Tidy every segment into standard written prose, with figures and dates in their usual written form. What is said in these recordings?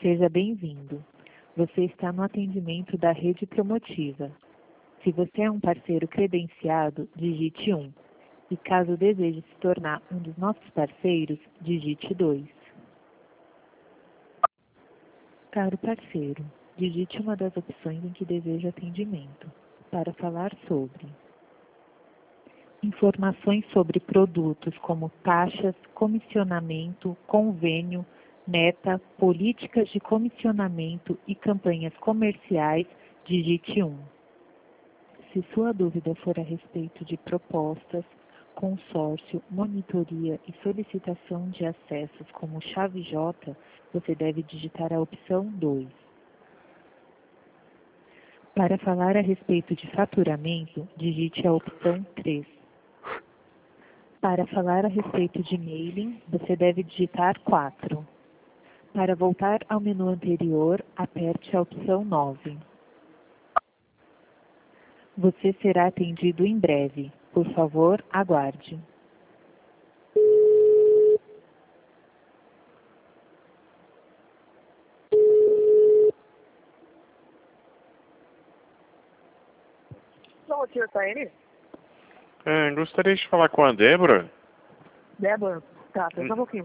Seja bem-vindo. Você está no atendimento da Rede Promotiva. Se você é um parceiro credenciado, digite 1. E caso deseje se tornar um dos nossos parceiros, digite 2. Caro parceiro, digite uma das opções em que deseja atendimento. Para falar sobre informações sobre produtos como taxas, comissionamento, convênio, meta, políticas de comissionamento e campanhas comerciais, digite 1. Se sua dúvida for a respeito de propostas, consórcio, monitoria e solicitação de acessos como chave J, você deve digitar a opção 2. Para falar a respeito de faturamento, digite a opção 3. Para falar a respeito de mailing, você deve digitar 4. Para voltar ao menu anterior, aperte a opção 9. Você será atendido em breve. Por favor, aguarde. Bom dia, tá ele? Gostaria de falar com a Débora. Débora? Tá, pensa um pouquinho.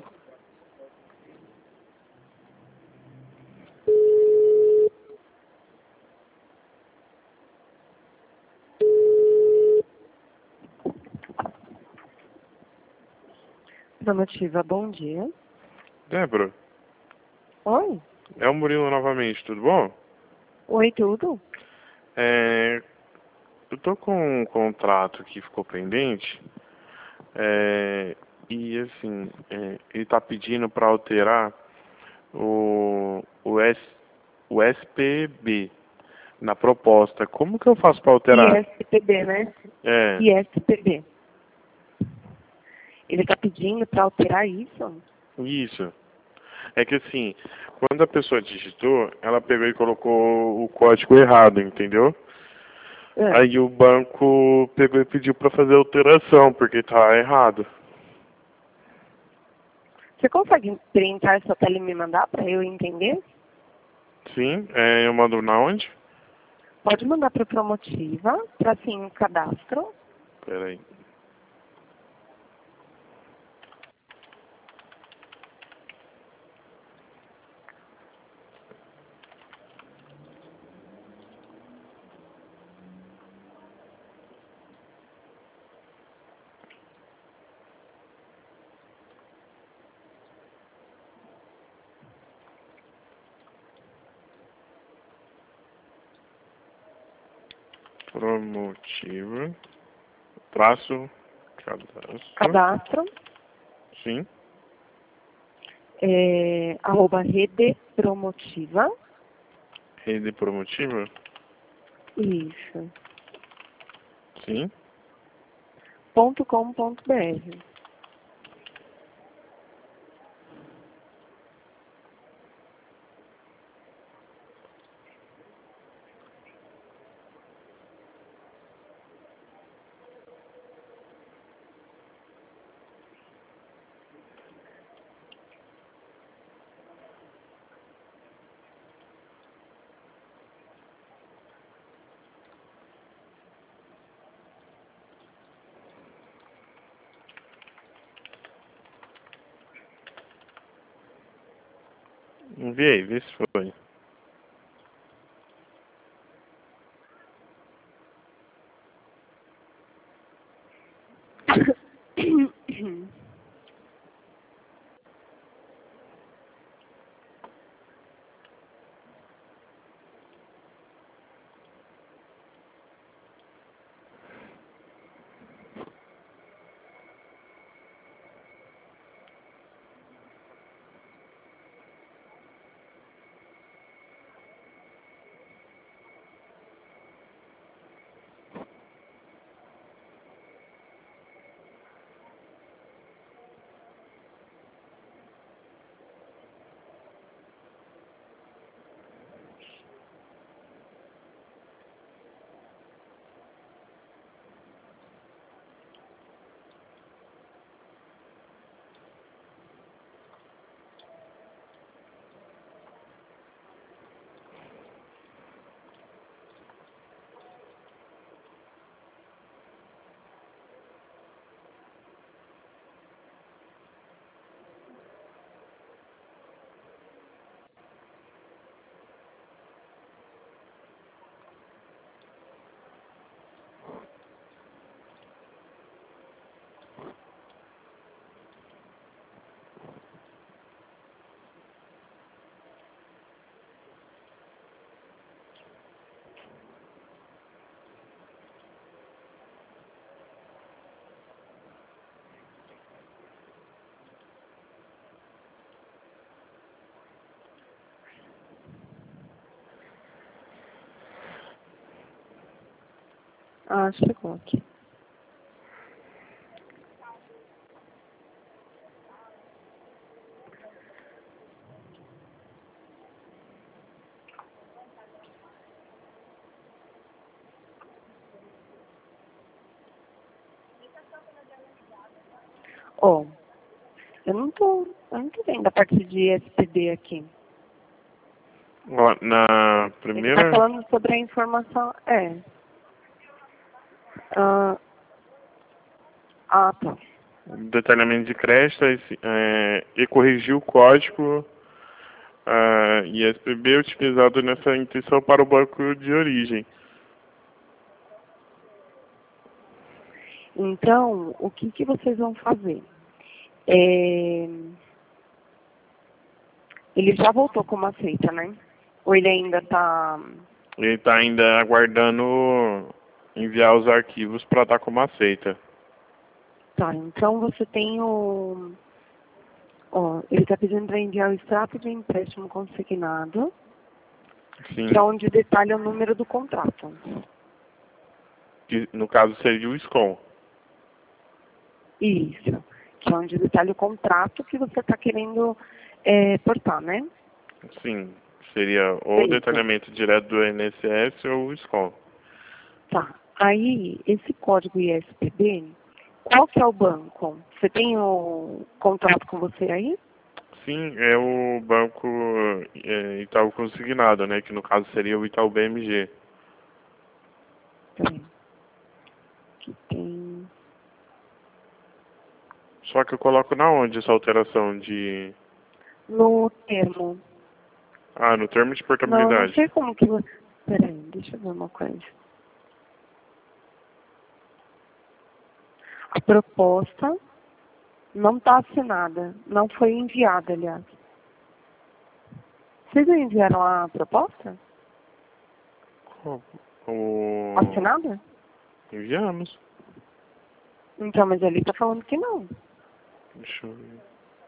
Promotiva, bom dia. Débora, Oi? é o Murilo novamente, tudo bom? Oi, tudo? Eu tô com um contrato que ficou pendente, e assim, ele tá pedindo para alterar o SPB na proposta. Como que eu faço para alterar? ISPB, né? É, ISPB. Ele tá pedindo pra alterar isso? isso. É que assim, quando a pessoa digitou, ela pegou e colocou o código errado, entendeu? É. Aí o banco pegou e pediu para fazer alteração, porque tá errado. Você consegue printar essa tela e me mandar pra eu entender? Sim, eu mando na onde? Pode mandar pra Promotiva, pra assim, um cadastro. Peraí. Promotiva. Traço. Cadastro. Sim. @ Rede Promotiva. Rede promotiva. Isso. Sim. .com.br. Enviei, vê se foi. Ah, chegou aqui. Ó, eu não tô vendo a parte de SPD aqui. Ó, na Ele tá primeira, falando sobre a informação. Ah, tá. detalhamento de crédito e corrigir o código ISPB utilizado nessa intenção para o banco de origem. Então, o que que vocês vão fazer? Ele já voltou como aceita, né? Ou ele ainda tá... Ele está ainda aguardando enviar os arquivos para dar como aceita. Tá, então você tem o... Ó, ele está pedindo para enviar o extrato de empréstimo consignado, Sim, que é onde detalha o número do contrato. que no caso seria o SCOM. Isso, que é onde detalha o contrato que você está querendo portar, né? Sim, seria ou o Beleza. detalhamento direto do INSS ou o SCOM. Tá. Aí, esse código ISPB, qual que é o banco? Você tem o contrato com você aí? Sim, é o banco Itaú Consignado, né? Que no caso seria o Itaú BMG. Peraí. Aqui tem... Só que eu coloco na onde essa alteração de... No termo. Ah, no termo de Não portabilidade. sei como que você... Peraí, deixa eu ver uma coisa. A proposta não está assinada. Não foi enviada, aliás. Vocês não enviaram a proposta? O... Assinada? Enviamos. Então, mas ali está falando que não. Deixa eu ver.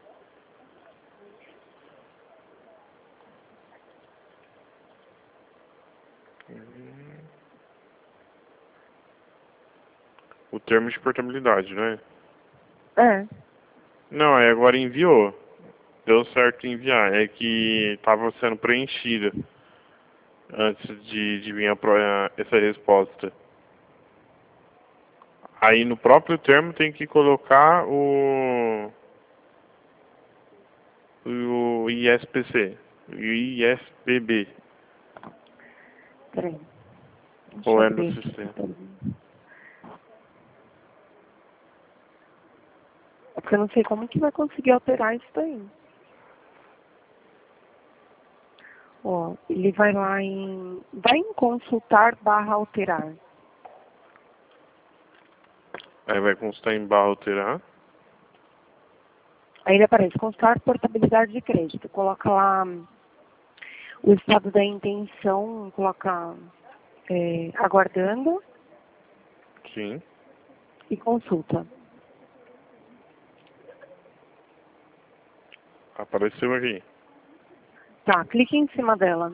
O termo de portabilidade, né? É. Não, agora enviou. Deu certo enviar. É que estava sendo preenchida antes de vir essa resposta. Aí no próprio termo tem que colocar o ISPC, o ISPB, Peraí. Deixa eu ou é no abrir aqui. sistema. É porque eu não sei como que vai conseguir alterar isso daí. Ó, ele vai lá em... Vai em consultar barra alterar. Aí vai constar em barra alterar. Aí ele aparece consultar portabilidade de crédito. Coloca lá o estado da intenção, coloca aguardando Sim, e consulta. apareceu aqui. Tá, clique em cima dela.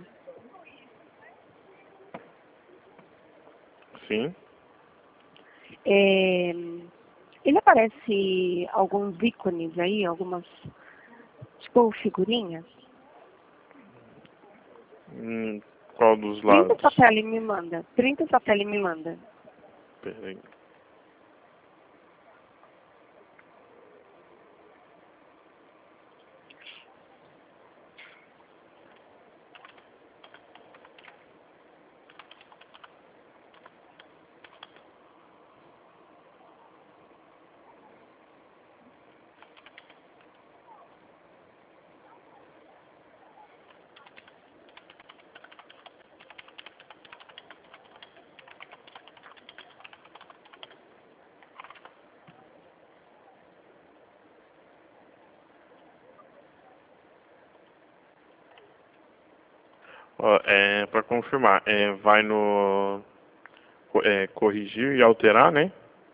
Sim, Ele aparece alguns ícones aí, algumas, tipo, figurinhas. qual dos Printa lados? essa tela e me manda. Printa essa tela e me manda. Peraí. Ó, para confirmar, vai no corrigir e alterar, né?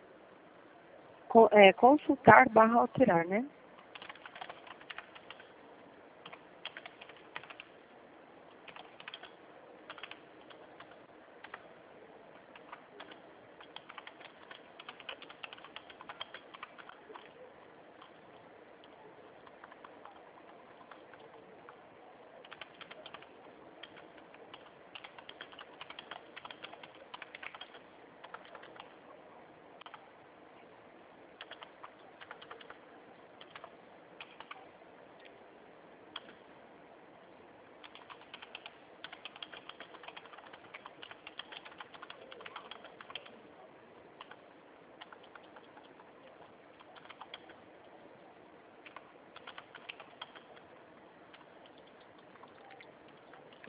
Consultar barra alterar, né?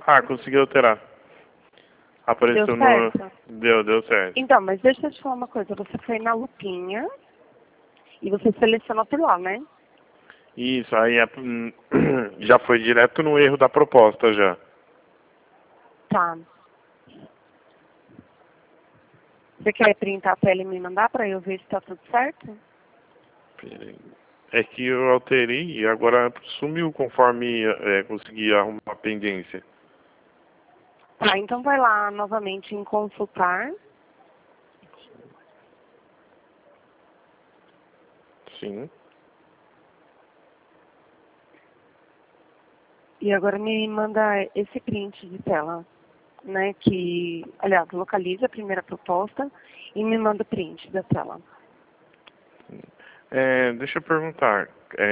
Ah, consegui alterar. Apareceu Deu no... certo? Deu certo. Então, mas deixa eu te falar uma coisa. Você foi na lupinha e você selecionou por lá, né? Isso, aí já foi direto no erro da proposta já. Tá. Você quer printar a tela e me mandar para eu ver se tá tudo certo? Peraí. É que eu alterei e agora sumiu conforme consegui arrumar a pendência. Tá, então vai lá novamente em consultar. Sim. E agora me manda esse print de tela, né? Que, aliás, localiza a primeira proposta e me manda o print da tela. Deixa eu perguntar.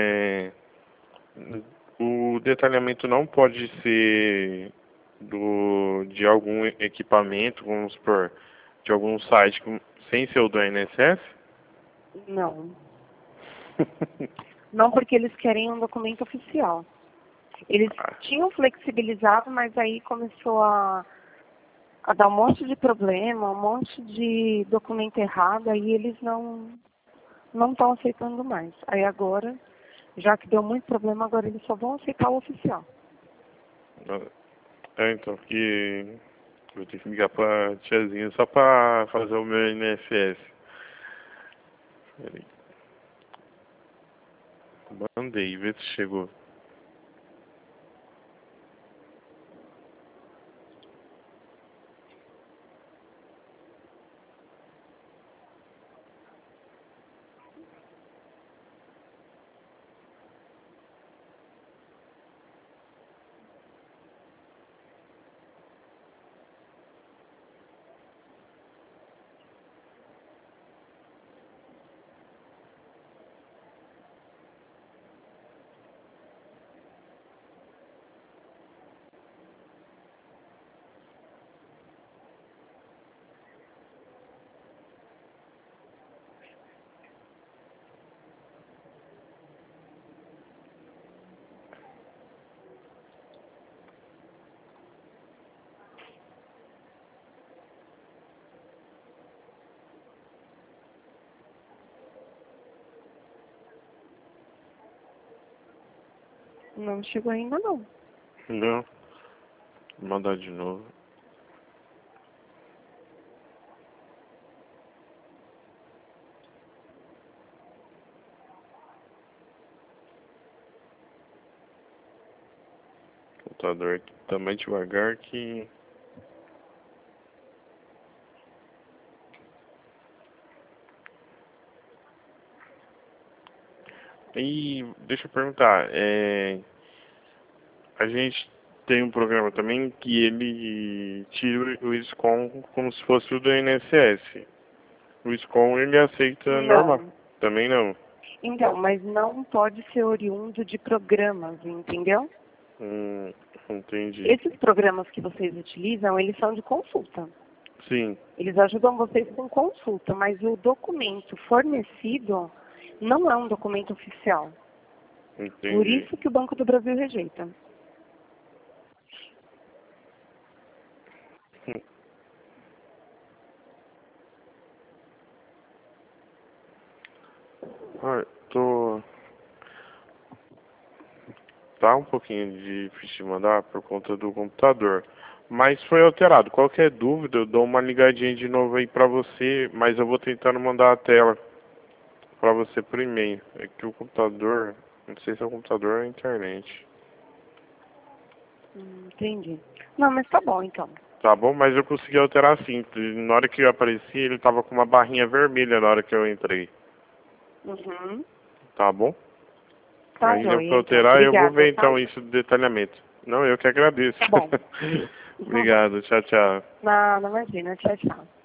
O detalhamento não pode ser de algum equipamento, vamos supor, de algum site sem ser o do INSS? Não. Não, porque eles querem um documento oficial. Eles tinham flexibilizado, mas aí começou a dar um monte de problema, um monte de documento errado, aí eles não estão aceitando mais. Aí agora, já que deu muito problema, agora eles só vão aceitar o oficial. Então, porque eu tenho que ligar pra tiazinha só pra fazer o meu INSS. Peraí. Mandei, vê se chegou. Não chegou ainda não. Não. Vou mandar de novo. O computador aqui tá mais devagar que... E deixa eu perguntar, a gente tem um programa também que ele tira o SCOM como se fosse o do INSS. O SCOM ele aceita normal. Não. Também não. Então, mas não pode ser oriundo de programas, entendeu? Entendi. Esses programas que vocês utilizam, eles são de consulta. Sim, Eles ajudam vocês com consulta, mas o documento fornecido não é um documento oficial. Por entendi. isso que o Banco do Brasil rejeita. Ah, tá um pouquinho difícil de mandar por conta do computador. Mas foi alterado. Qualquer dúvida, eu dou uma ligadinha de novo aí pra você, mas eu vou tentando mandar a tela pra você por e-mail. É que o computador, não sei se é o computador ou a internet. Entendi. Não, mas tá bom então. Tá bom? Mas eu consegui alterar sim. Na hora que eu apareci, ele tava com uma barrinha vermelha na hora que eu entrei. Uhum. Tá bom? Tá Aí eu joia, vou então. alterar e eu vou Obrigada, ver tá? então isso do detalhamento. Não, eu que agradeço. Tá bom. Obrigado, tchau, tchau. Nada, imagina. Tchau, tchau.